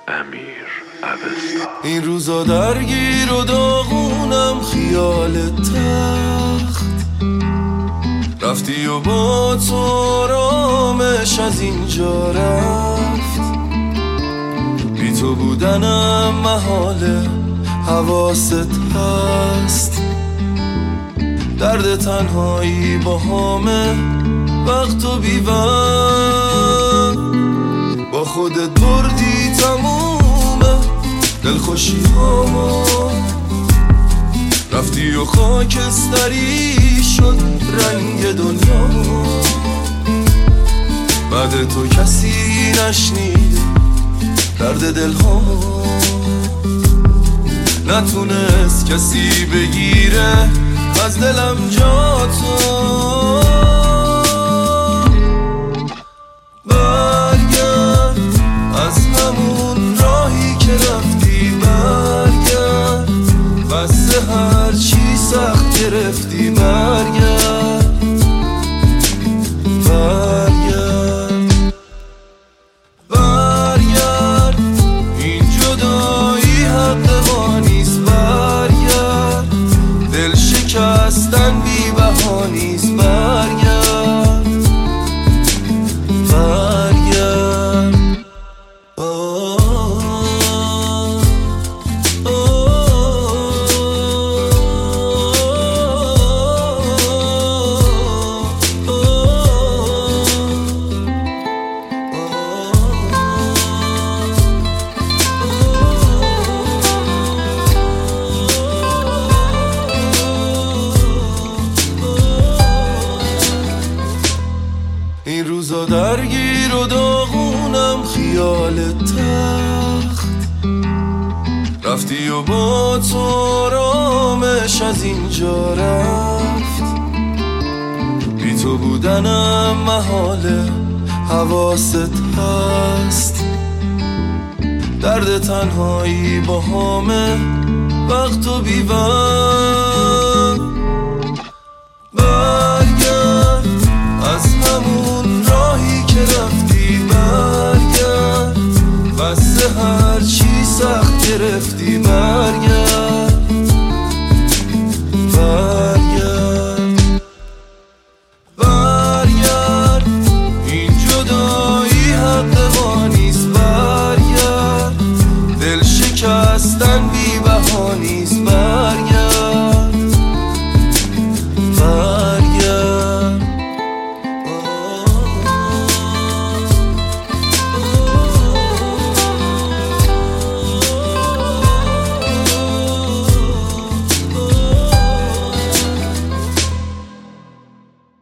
امیر اوستا. این روزا درگیر و داغونم خیال تخت، رفتی و با تو آرامش از اینجا رفت. بی تو بودنم محاله، حواست هست. درد تنهایی با همه وقت و بیوم، با خودت بردی تمومه دلخوشی هامو. رفتی و خاکستری شد رنگ دنیا، بعد تو کسی نشنید درد دلهامو. نتونست کسی بگیره از دلم جا تو. برگرد از همون راهی که رفتی، برگرد بس هر چی سخت گرفتی. برگرد برگرد برگرد، این جدایی حق ما نیست. برگرد دل شکستن بی بها نیست. برگرد برگرد. این روزا درگیر و داغونم خیال تخت، رفتی و با تو آرامش از اینجا رفت. بی تو بودنم محاله، حواست هست. درد تنهایی با همه وقت و بیوم. برگرد از همون راهی که رفتی، برگرد بس هر چی سخت گرفتی.